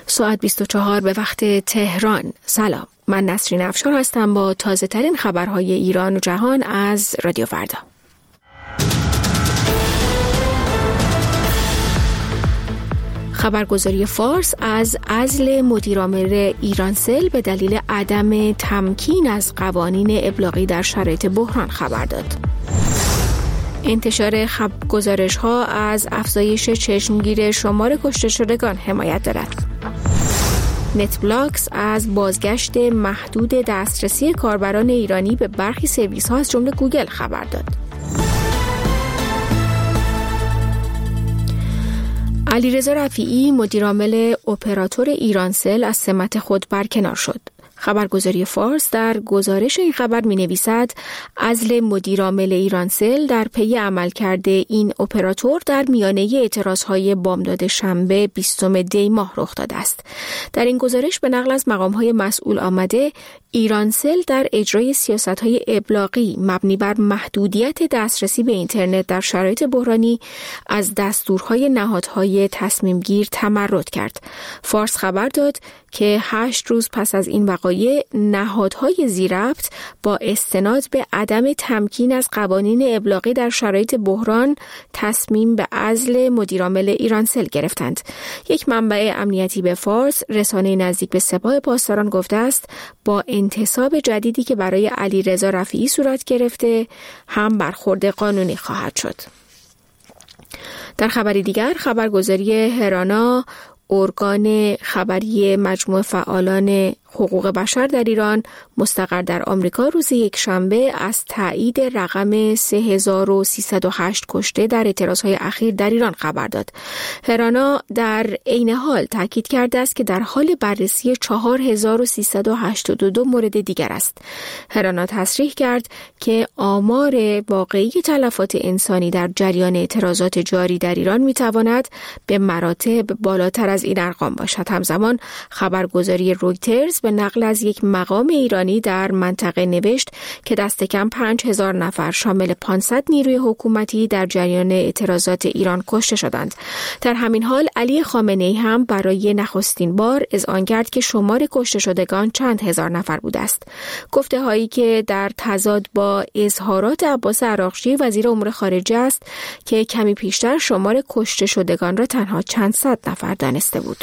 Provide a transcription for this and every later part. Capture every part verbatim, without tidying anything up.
ساعت بیست و چهار به وقت تهران. سلام، من نسرین افشار هستم با تازه ترین خبرهای ایران و جهان از رادیو فردا. خبرگزاری فارس از عزل مدیرعامل ایرانسل به دلیل عدم تمکین از قوانین ابلاغی در شرایط بحران خبر داد. انتشار خبرگزارش‌ها از افزایش چشمگیر شمار کشته شدگان حمایت دارد. نتبلاکس از بازگشت محدود دسترسی کاربران ایرانی به برخی سرویس‌ها از جمله گوگل خبر داد. علیرضا رفیعی مدیرعامل اپراتور ایرانسل از سمت خود برکنار شد. خبرگزاری فارس در گزارش این خبر می نویسد عزل مدیرعامل ایرانسل در پی عملکرد این اپراتور در میانه اعتراضهای بامداد شنبه بیستم دی ماه رخ داده است. در این گزارش به نقل از مقام‌های مسئول آمده ایرانسل در اجرای سیاست‌های ابلاغی مبنی بر محدودیت دسترسی به اینترنت در شرایط بحرانی از دستورهای نهادهای تصمیمگیر تمرد کرد. فارس خبر داد که هشت روز پس از این وقایع نهادهای ذی‌ربط با استناد به عدم تمکین از قوانین ابلاغی در شرایط بحران تصمیم به عزل مدیرعامل ایرانسل گرفتند. یک منبع امنیتی به فارس رسانه نزدیک به سپاه پاسداران گفته است با انتصاب جدیدی که برای علیرضا رفیعی صورت گرفته هم برخورد قانونی خواهد شد. در خبری دیگر خبرگزاری هرانا ارگان خبری مجموعه فعالان حقوق بشر در ایران مستقر در آمریکا روز یک شنبه از تایید رقم سه هزار و سیصد و هشت کشته در اعتراضهای اخیر در ایران خبر داد. هرانا در عین حال تاکید کرده است که در حال بررسی چهار هزار و سیصد و هشتاد و دو مورد دیگر است. هرانا تصریح کرد که آمار واقعی تلفات انسانی در جریان اعتراضات جاری در ایران میتواند به مراتب بالاتر از این ارقام باشد. همزمان خبرگزاری رویترز به نقل از یک مقام ایرانی در منطقه نوشت که دست کم پنج هزار نفر شامل پانصد نیروی حکومتی در جریان اعتراضات ایران کشته شدند. در همین حال علی خامنه‌ای هم برای نخستین بار اذعان کرد که شمار کشته شدگان چند هزار نفر بوده است. گفته هایی که در تضاد با اظهارات عباس عراقچی وزیر امور خارجه است که کمی پیشتر شمار کشته شدگان را تنها چند صد نفر دانسته بود.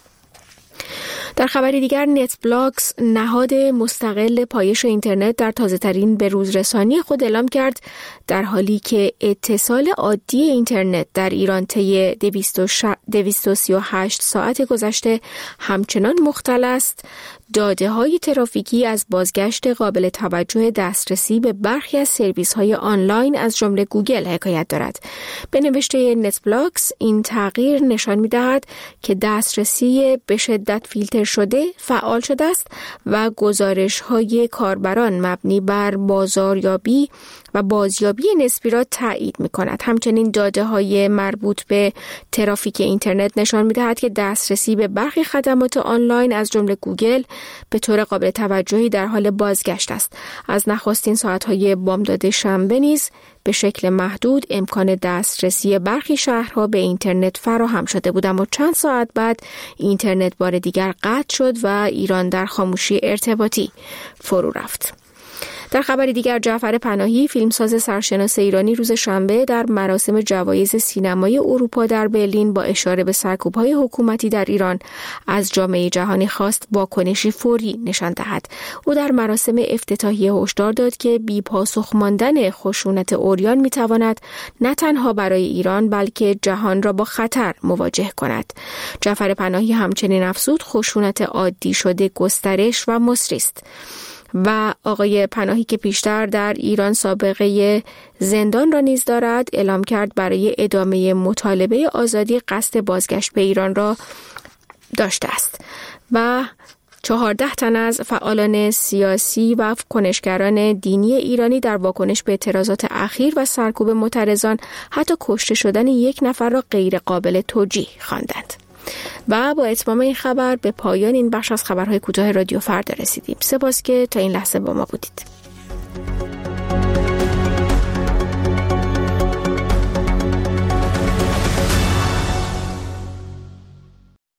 در خبری دیگر نتبلاکس نهاد مستقل پایش اینترنت در تازه‌ترین بروزرسانی خود اعلام کرد در حالی که اتصال عادی اینترنت در ایران طی دویست و سی و هشت ساعت گذشته همچنان مختل است، داده‌های ترافیکی از بازگشت قابل توجه دسترسی به برخی از سرویس‌های آنلاین از جمله گوگل حکایت دارد. به نوشته نتبلاکس این تغییر نشان می‌دهد که دسترسی به شدت فیلتر شده فعال شده است و گزارش‌های کاربران مبنی بر بازاریابی و بازیابی نسبی را تایید می‌کند. همچنین داده‌های مربوط به ترافیک اینترنت نشان می‌دهد که دسترسی به برخی خدمات آنلاین از جمله گوگل به طور قابل توجهی در حال بازگشت است. از نخستین ساعت‌های بامداد شنبه نیز به شکل محدود امکان دسترسی برخی شهرها به اینترنت فراهم شده بود، اما چند ساعت بعد اینترنت بار دیگر قطع شد و ایران در خاموشی ارتباطی فرو رفت. در خبری دیگر جعفر پناهی فیلمساز سرشناس ایرانی روز شنبه در مراسم جوایز سینمای اروپا در برلین با اشاره به سرکوب‌های حکومتی در ایران از جامعه جهانی خواست واکنشی فوری نشان دهد. او در مراسم افتتاحیه هشدار داد که بی‌پاسخ ماندن خشونت عریان می‌تواند نه تنها برای ایران بلکه جهان را با خطر مواجه کند. جعفر پناهی همچنین افزود خشونت عادی شده گسترش و مصری است. و آقای پناهی که پیشتر در ایران سابقه زندان را نیز دارد اعلام کرد برای ادامه مطالبه آزادی قصد بازگشت به ایران را داشته است و چهارده تن از فعالان سیاسی و کنشگران دینی ایرانی در واکنش به اعتراضات اخیر و سرکوب معترضان حتی کشته شدن یک نفر را غیر قابل توجیه خواندند. و با اتمام این خبر به پایان این بخش از خبرهای کوتاه رادیو فردا رسیدیم. سپاس که تا این لحظه با ما بودید.